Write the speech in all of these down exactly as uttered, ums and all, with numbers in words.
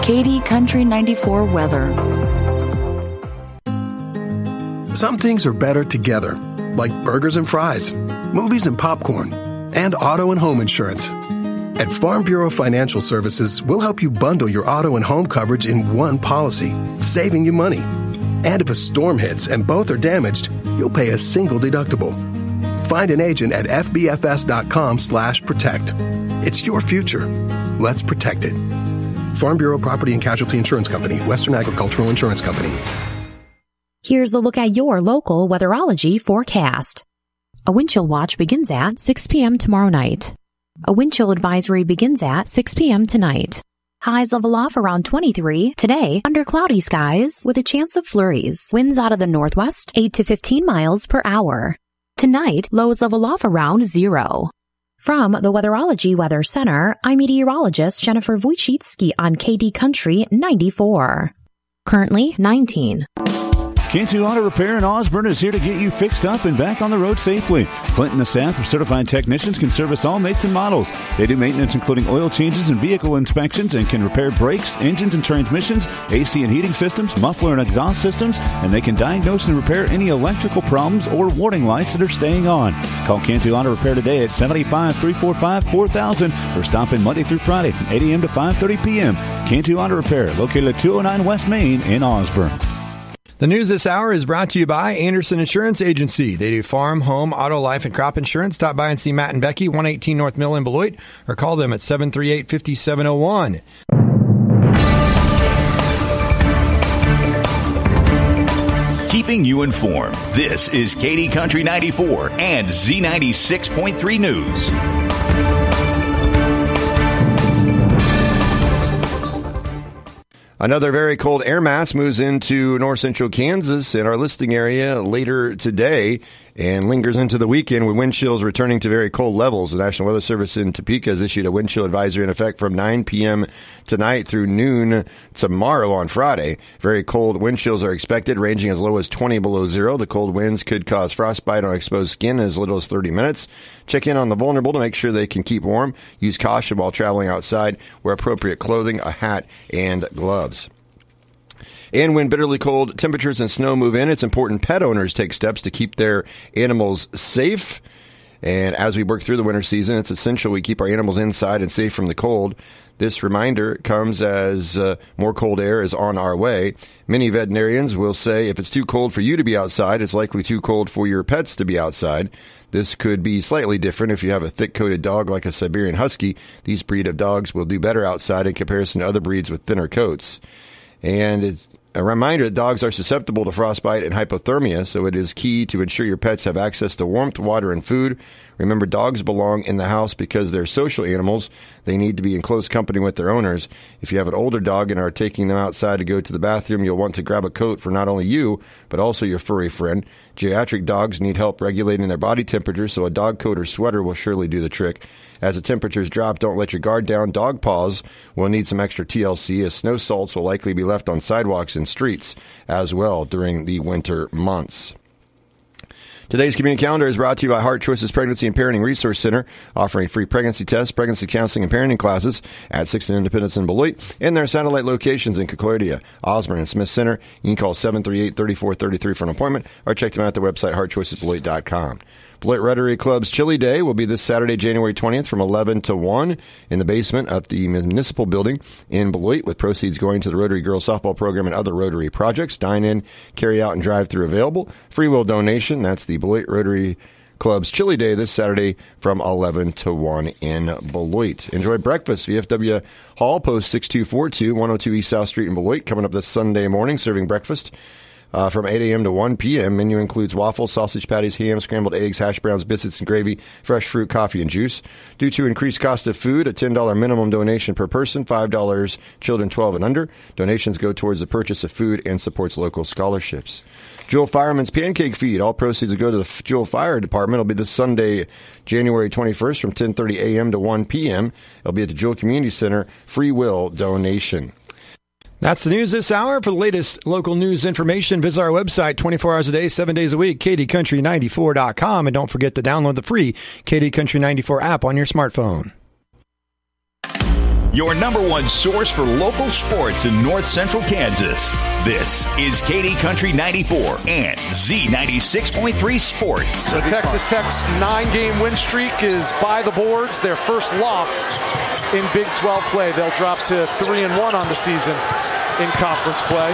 K D Country ninety-four weather. Some things are better together, like burgers and fries, movies and popcorn, and auto and home insurance. At Farm Bureau Financial Services, we'll help you bundle your auto and home coverage in one policy, saving you money. And if a storm hits and both are damaged, you'll pay a single deductible. Find an agent at fbfs.com slash protect. It's your future. Let's protect it. Farm Bureau Property and Casualty Insurance Company, Western Agricultural Insurance Company. Here's a look at your local weatherology forecast. A wind chill watch begins at six p.m. tomorrow night. A wind chill advisory begins at six p.m. tonight. Highs level off around twenty-three. Today, under cloudy skies with a chance of flurries. Winds out of the northwest, eight to fifteen miles per hour. Tonight, lows level off around zero. From the Weatherology Weather Center, I'm meteorologist Jennifer Wojcicki on K D Country ninety-four. Currently nineteen. Cantu Auto Repair in Osborne is here to get you fixed up and back on the road safely. Clinton and the staff of certified technicians can service all makes and models. They do maintenance including oil changes and vehicle inspections and can repair brakes, engines and transmissions, A C and heating systems, muffler and exhaust systems, and they can diagnose and repair any electrical problems or warning lights that are staying on. Call Cantu Auto Repair today at seven eight five, three four five, four thousand or stop in Monday through Friday from eight a.m. to five thirty p.m. Cantu Auto Repair, located at two oh nine West Main in Osborne. The news this hour is brought to you by Anderson Insurance Agency. They do farm, home, auto, life, and crop insurance. Stop by and see Matt and Becky, one eighteen North Mill in Beloit, or call them at seven three eight, five seven zero one. Keeping you informed, this is K D Country ninety-four and Z ninety-six point three News. Another very cold air mass moves into north central Kansas in our listing area later today and lingers into the weekend with wind chills returning to very cold levels. The National Weather Service in Topeka has issued a wind chill advisory in effect from nine p.m. tonight through noon tomorrow on Friday. Very cold wind chills are expected, ranging as low as twenty below zero. The cold winds could cause frostbite on exposed skin in as little as thirty minutes. Check in on the vulnerable to make sure they can keep warm. Use caution while traveling outside. Wear appropriate clothing, a hat, and gloves. And when bitterly cold temperatures and snow move in, it's important pet owners take steps to keep their animals safe. And as we work through the winter season, it's essential we keep our animals inside and safe from the cold. This reminder comes as uh, more cold air is on our way. Many veterinarians will say if it's too cold for you to be outside, it's likely too cold for your pets to be outside. This could be slightly different if you have a thick-coated dog like a Siberian Husky. These breed of dogs will do better outside in comparison to other breeds with thinner coats. And it's a reminder that dogs are susceptible to frostbite and hypothermia, so it is key to ensure your pets have access to warmth, water, and food. Remember, dogs belong in the house because they're social animals. They need to be in close company with their owners. If you have an older dog and are taking them outside to go to the bathroom, you'll want to grab a coat for not only you, but also your furry friend. Geriatric dogs need help regulating their body temperature, so a dog coat or sweater will surely do the trick. As the temperatures drop, don't let your guard down. Dog paws will need some extra T L C, as snow salts will likely be left on sidewalks and streets as well during the winter months. Today's community calendar is brought to you by Heart Choices Pregnancy and Parenting Resource Center, offering free pregnancy tests, pregnancy counseling, and parenting classes at sixteen Independence in Beloit, and their satellite locations in Concordia, Osborne, and Smith Center. You can call seven three eight, three four three three for an appointment, or check them out at their website, heart choices beloit dot com. Beloit Rotary Club's Chili Day will be this Saturday, January twentieth from eleven to one in the basement of the Municipal Building in Beloit, with proceeds going to the Rotary Girls Softball Program and other Rotary projects. Dine-in, carry-out, and drive-through available. Free will donation. That's the Beloit Rotary Club's Chili Day this Saturday from eleven to one in Beloit. Enjoy breakfast. V F W Hall, Post six two four two, one oh two East South Street in Beloit, coming up this Sunday morning, serving breakfast. Uh, from eight a.m. to one p.m. Menu includes waffles, sausage patties, ham, scrambled eggs, hash browns, biscuits, and gravy, fresh fruit, coffee, and juice. Due to increased cost of food, a ten dollars minimum donation per person, five dollars children twelve and under. Donations go towards the purchase of food and supports local scholarships. Jewel Fireman's Pancake Feed. All proceeds will go to the Jewel Fire Department. It'll be this Sunday, January twenty-first from ten thirty a.m. to one p.m. It'll be at the Jewel Community Center. Free will donation. That's the news this hour. For the latest local news information, visit our website twenty-four hours a day, seven days a week, K D country ninety-four dot com. And don't forget to download the free K D Country ninety-four app on your smartphone. your number one source for local sports in north central Kansas. This is Katy Country ninety-four and Z ninety-six point three Sports. So Texas Tech's nine-game win streak is by the boards. Their first loss in Big twelve play. They'll drop to three and one on the season in conference play.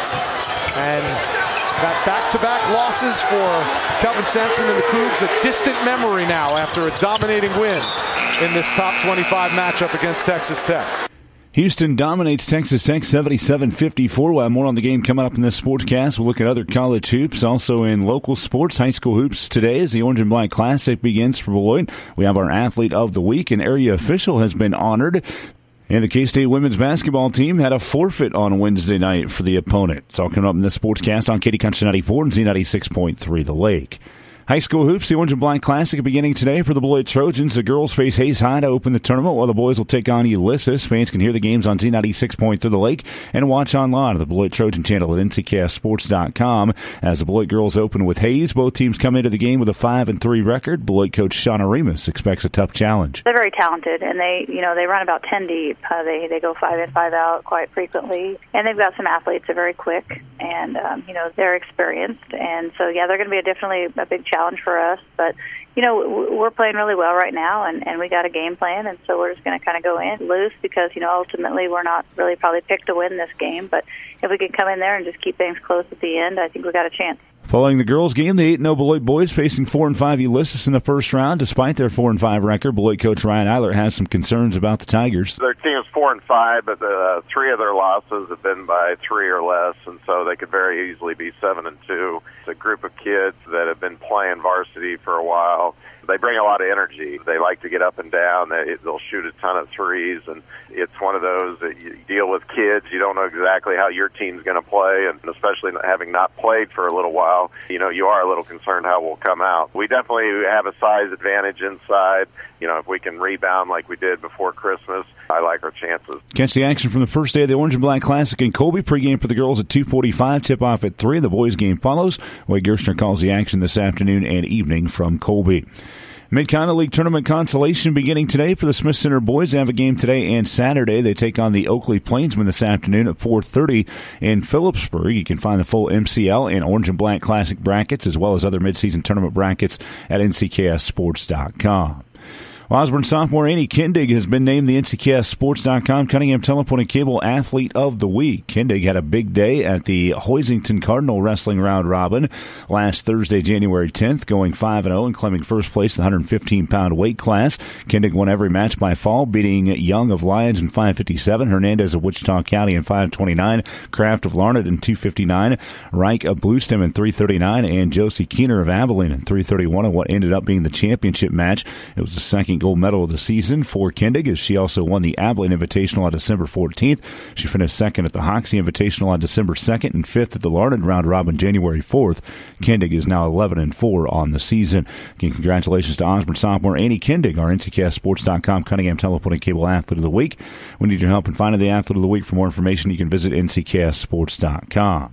And got back-to-back losses for Kelvin Sampson and the Cougs, a distant memory now after a dominating win in this top twenty-five matchup against Texas Tech. Houston dominates Texas Tech seventy-seven fifty-four. We'll have more on the game coming up in this sportscast. We'll look at other college hoops, also in local sports, high school hoops today as the Orange and Black Classic begins for Beloit. We have our Athlete of the Week. An area official has been honored. And the K-State women's basketball team had a forfeit on Wednesday night for the opponent. It's all coming up in this sportscast on Katy Country ninety-four and Z ninety-six point three The Lake. High school hoops, the Orange and Black Classic beginning today for the Beloit Trojans. The girls face Hayes High to open the tournament, while the boys will take on Ulysses. Fans can hear the games on Z ninety-six point three The Lake and watch online at the Beloit Trojan channel at N C K S sports dot com. As the Beloit girls open with Hayes, both teams come into the game with a five and three record. Beloit coach Shauna Remus expects a tough challenge. They're very talented, and they, you know, they run about ten deep. Uh, they they go five in, five out quite frequently, and they've got some athletes that are very quick, and um, you know, they're experienced, and so yeah, they're going to be a definitely a big challenge for us. But, you know, we're playing really well right now, and, and we got a game plan, and so we're just going to kind of go in loose because, you know, ultimately we're not really probably picked to win this game. But if we can come in there and just keep things close at the end, I think we got a chance. Following the girls' game, the eight and oh Beloit boys facing four and five Ulysses in the first round. Despite their four and five record, Beloit coach Ryan Eilert has some concerns about the Tigers. Their team is four and five, but the, uh, three of their losses have been by three or less, and so they could very easily be seven and two. It's a group of kids that have been playing varsity for a while. They bring a lot of energy. They like to get up and down. They, they'll shoot a ton of threes, and it's one of those that you deal with kids. You don't know exactly how your team's going to play, and especially having not played for a little while, you know, you are a little concerned how we'll come out. We definitely have a size advantage inside. You know, if we can rebound like we did before Christmas, I like our chances. Catch the action from the first day of the Orange and Black Classic in Colby. Pregame for the girls at two forty-five. Tip-off at three. The boys' game follows. Wade Gerstner calls the action this afternoon and evening from Colby. Mid-Continent League Tournament consolation beginning today for the Smith Center boys. They have a game today and Saturday. They take on the Oakley Plainsmen this afternoon at four thirty in Phillipsburg. You can find the full M C L and Orange and Black Classic brackets as well as other midseason tournament brackets at N C K S sports dot com. Osborne sophomore Annie Kindig has been named the N C K S sports dot com Cunningham Telephone and Cable Athlete of the Week. Kindig had a big day at the Hoisington Cardinal Wrestling Round Robin last Thursday, January tenth, going five and oh and claiming first place in the one hundred fifteen pound weight class. Kindig won every match by fall, beating Young of Lyons in five fifty-seven, Hernandez of Wichita County in five twenty-nine, Kraft of Larned in two fifty-nine, Reich of Bluestem in three thirty-nine, and Josie Keener of Abilene in three thirty-one in what ended up being the championship match. It was the second gold medal of the season for Kindig, as she also won the Abilene Invitational on December fourteenth. She finished second at the Hoxie Invitational on December second and fifth at the Larned Round Robin January fourth. Kindig is now eleven and four on the season. Again, congratulations to Osborne sophomore Annie Kindig, our N C K S sports dot com Cunningham Telephone and Cable Athlete of the Week. We need your help in finding the Athlete of the Week. For more information, you can visit N C K S sports dot com.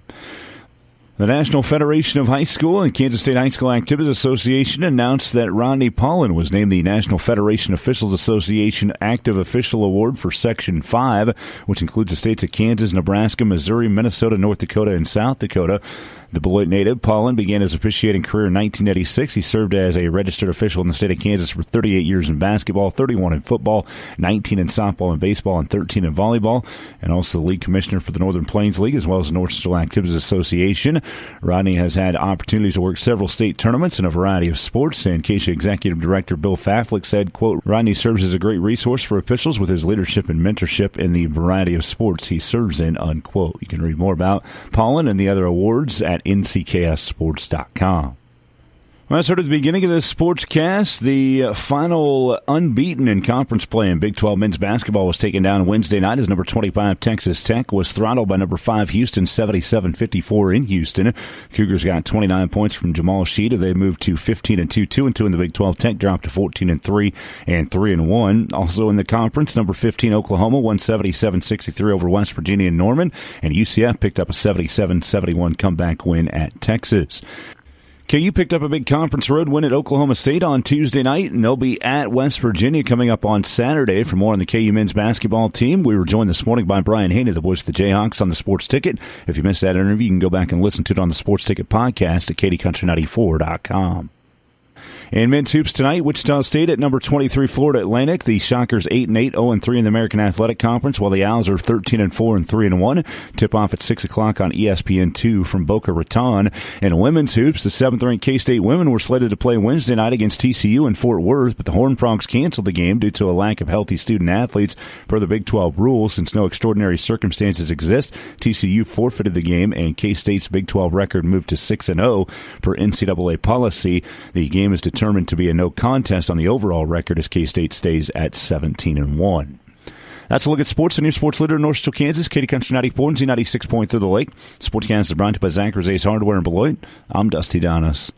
The National Federation of High School and Kansas State High School Activities Association announced that Rodney Paulin was named the National Federation Officials Association Active Official Award for Section five, which includes the states of Kansas, Nebraska, Missouri, Minnesota, North Dakota, and South Dakota. The Beloit native, Paulin, began his officiating career in nineteen eighty-six. He served as a registered official in the state of Kansas for thirty-eight years in basketball, thirty-one in football, nineteen in softball and baseball, and thirteen in volleyball, and also the league commissioner for the Northern Plains League as well as the North Central Activities Association. Rodney has had opportunities to work several state tournaments in a variety of sports, and Acacia Executive Director Bill Faflick said, quote, Rodney serves as a great resource for officials with his leadership and mentorship in the variety of sports he serves in, unquote. You can read more about Paulin and the other awards at N C K S sports dot com. Well, that's sort of the beginning of this sportscast. The final unbeaten in conference play in Big twelve men's basketball was taken down Wednesday night as number twenty-five Texas Tech was throttled by number five Houston seventy-seven fifty-four in Houston. Cougars got twenty-nine points from Jamal Sheeta. They moved to fifteen and two, two and two in the Big twelve. Tech dropped to fourteen and three and three and one. Also in the conference, number fifteen Oklahoma won seventy-seven sixty-three over West Virginia and Norman, and U C F picked up a seventy-seven seventy-one comeback win at Texas. K U picked up a big conference road win at Oklahoma State on Tuesday night, and they'll be at West Virginia coming up on Saturday. For more on the K U men's basketball team, we were joined this morning by Brian Haney, the voice of the Jayhawks, on the Sports Ticket. If you missed that interview, you can go back and listen to it on the Sports Ticket podcast at Katy Country ninety-four dot com. In men's hoops tonight, Wichita State at number twenty-three, Florida Atlantic. The Shockers eight and eight, oh and three in the American Athletic Conference, while the Owls are thirteen and four and three and one. Tip off at six o'clock on E S P N two from Boca Raton. In women's hoops, the seventh-ranked K-State women were slated to play Wednesday night against T C U in Fort Worth, but the Horned Frogs canceled the game due to a lack of healthy student athletes per the Big twelve rules. Since no extraordinary circumstances exist, T C U forfeited the game, and K-State's Big twelve record moved to six and oh per N C double A policy. The game is determined to be a no contest on the overall record as K-State stays at seventeen and one. That's a look at sports and your sports leader in North Central Kansas, Katy Country ninety-four and Z ninety-six point three The Lake. Sportscast is brought to you by Zach's Ace Hardware in Beloit. I'm Dusty Donis.